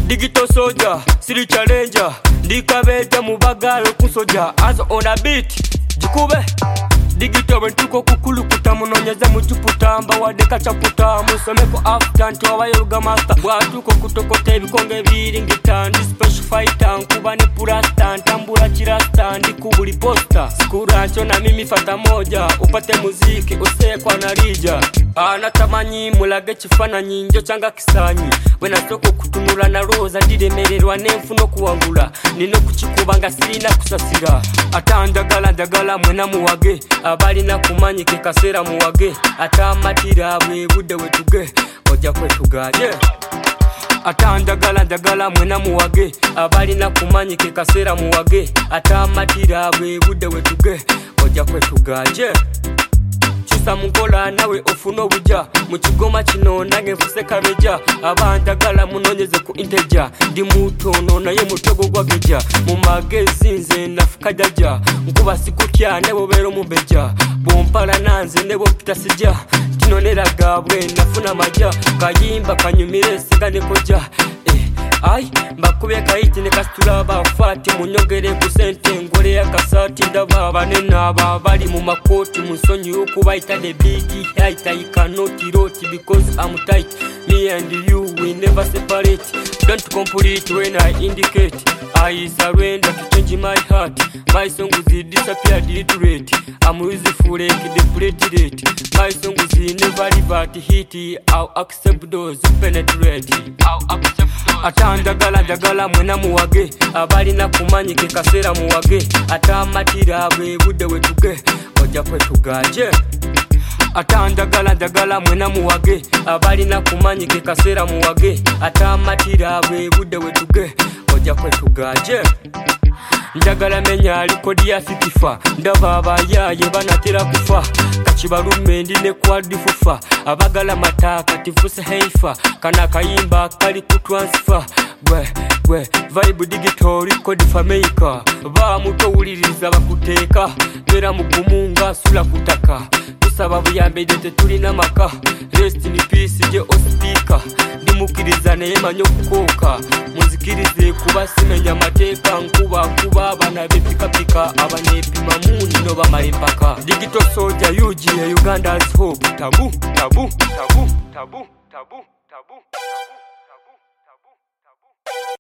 Digital soldier, city challenger. Ndikabeta mubagalo kusoja. As on a beat, jikube. Digital wentuko kukulu kutamunonyeza mujuputamba wadeka chaputa musomeko after ntiwabayeruga master bwatuko kutokote ibikonge biringita ndi special fighter nkuba ne purasta ntambura kirasta ndi kubuli poster sikura ncho na mimi fata moja upate muziki usekwa na rija anatamanyi mulage kifananyi njo changa kisanyi wena soko kutunula na roza diremererwa nemfuno kuwangula nino kuchikubanga sirina kusasira atandagala mwena muwage abali na kumanyike kasera muwage atamatira bwe budde wetuge ojja kwetugaje atandagala mwena muwage abali na kumanyike kasera muwage atamatira bwe budde wetuge ojja kwetugaje Samukola nawe ofuno buja mukigoma kino nange mfuse kabeja abandagala munonyeze ku inteja ndi mutono naye mutego gwageja mu magezi nze nafukajaja nkuba sikutya nebo bero mumbeja bompala nanze nebo kitasija kinonera gabwe nafuna maja kayimba kanyumire sigane koja Ai, mbakube kaiti ne kastura bafati munyogere ku sente ngore ya kasati ndaba banena bali mu makoti musonyi ukubaita the big height I cannot rot because I'm tight me and you we never separate don't complete when I indicate I surrender to change my heart my song will disappear literate I'm useful like the predicate my song will never revert hit I'll accept those penetrate I'll accept atandagala mwena muwage abali na kumanyike kasera muwage atamatira bwe budde wetuge ojja kwetugaje atandagala mwena muwage abali na kumanyike kasera muwage atamatira bwe budde wetuge ojja kwetugaje njagala menya alikodi ya fitifa ndaba abayaye banatera kufa kachibalume ndine kwadifufa abagala mataka tifuse heifa kana kayimba kali kutransfer gwe vibe digital record fameka ba mutowuliriza bakuteka bera mugumunga sula kutaka tusaba buyambe dete tulina maka rest in peace je ospika ndimukiriza naye manyo kukoka muzikirize kuba simenya mateka nkuba abana bepika abanepima muni no bamara impaka digital soldier UGA Uganda's hope tabu